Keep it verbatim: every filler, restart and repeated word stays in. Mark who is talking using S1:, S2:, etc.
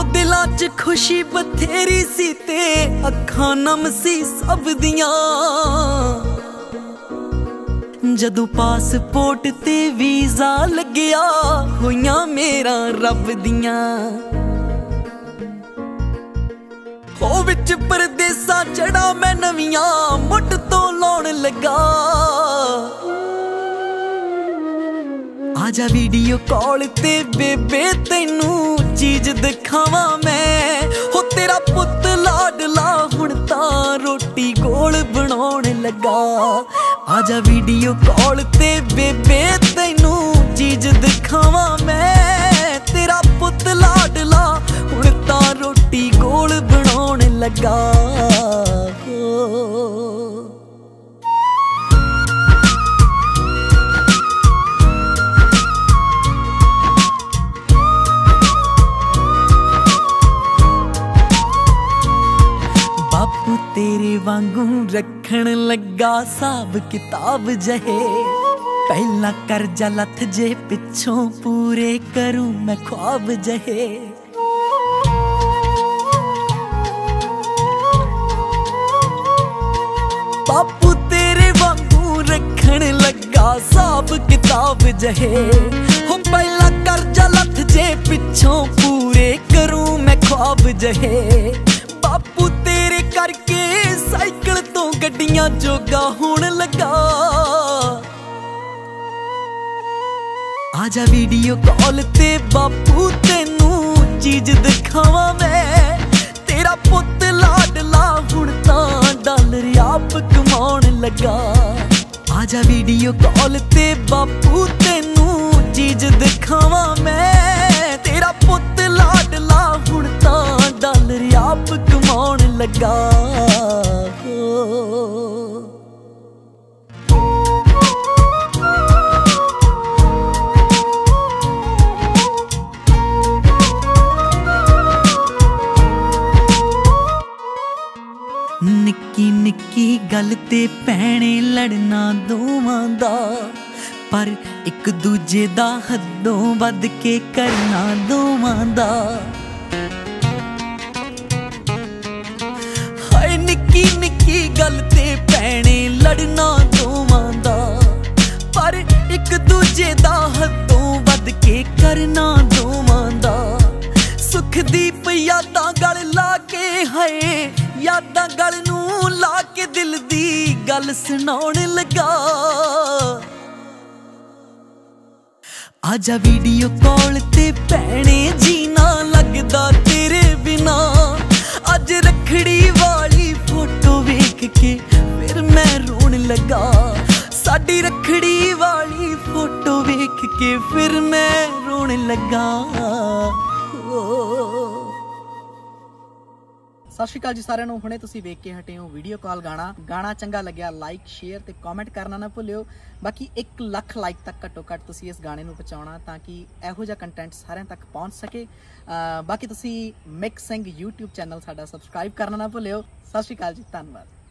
S1: दिलां च खुशी बथेरी सी ते अखां नम सी सब दियां। जदों पासपोर्ट ते वीज़ा लग्या होइयां मेरा रब दियां। ओ विच परदेसा चढ़ा मैं नवियां मुट तो लाउण लगा। आजा वीडियो कॉल ते बेबे तैनू चीज दिखावां मैं। हो तेरा पुत लाडला हुण तां रोटी गोल बनाउण लगा। आजा वीडियो कॉल ते बेबे तैनू चीज दिखावां मैं। तेरा पुत लाडला हुण तां रोटी गोल बनाउण लगा। बापू तेरे वांगू रखण लगा साब किताब जहे। पहला करजा लथ जे पिछों पूरे करूं मैं ख्वाब जहे। बापू तेरे वांगू रखण लगा साब किताब जहे। हो पहला करजा लथ जे पिछों पूरे करूं मैं ख्वाब जहे। बापू तेरे करके साइकिल तो गड्डियां जोगा होण लगा। आजा वीडियो कॉल ते बापू तेनू चीज दिखावां मैं। तेरा पुत लाडला हुण तां डॉलर आप कमाउण लगा। आजा वीडियो कॉल ते बापू तेनू चीज दिखावां मैं। तेरा पुत लाडला हुण तां डॉलर आप कमाउण लगा। निक्की निक्की गल ते भैणे लड़ना दोवां दा। पर एक दूजे दा हदों वध के करना दोवां दा। हाय निक्की निक्की गल ते भैणे लड़ना दोवां दा। पर एक दूजे दा हदों वध के करना दोवां दा। सुखदीप यादां गल ला के हाय यादां गल नू ला के दिल दी गल सुनाउण लगा। आजा वीडियो कॉल ते भैणे जीना लगदा तेरे बिना। अज रखड़ी वाली फोटो वेख के फिर मैं रोण लगा। साडी रखड़ी वाली फोटो वेख के फिर मैं रोण लगा।
S2: सत श्री अकाल जी सारिਆਂ ਨੂੰ। ਹੁਣੇ ਤੁਸੀਂ ਵੇਖ ਕੇ ਹਟੇ ਹੋ ਵੀਡੀਓ ਕਾਲ ਗਾਣਾ। ਗਾਣਾ ਚੰਗਾ ਲੱਗਿਆ ਲਾਈਕ ਸ਼ੇਅਰ ਤੇ ਕਮੈਂਟ ਕਰਨਾ ਨਾ ਭੁੱਲਿਓ। ਬਾਕੀ ਇੱਕ ਲੱਖ ਲਾਈਕ ਤੱਕ ਘੱਟੋ ਘੱਟ ਤੁਸੀਂ ਇਸ ਗਾਣੇ ਨੂੰ ਪਹੁੰਚਾਉਣਾ ਤਾਂ ਕਿ ਇਹੋ ਜਿਹਾ ਕੰਟੈਂਟ ਸਾਰਿਆਂ ਤੱਕ ਪਹੁੰਚ ਸਕੇ। ਬਾਕੀ ਤੁਸੀਂ ਮਿਕਸ ਸਿੰਘ YouTube ਚੈਨਲ ਸਾਡਾ ਸਬਸਕ੍ਰਾਈਬ ਕਰਨਾ ਨਾ ਭੁੱਲਿਓ। ਸਤਿ ਸ਼੍ਰੀ ਅਕਾਲ ਜੀ, ਧੰਨਵਾਦ।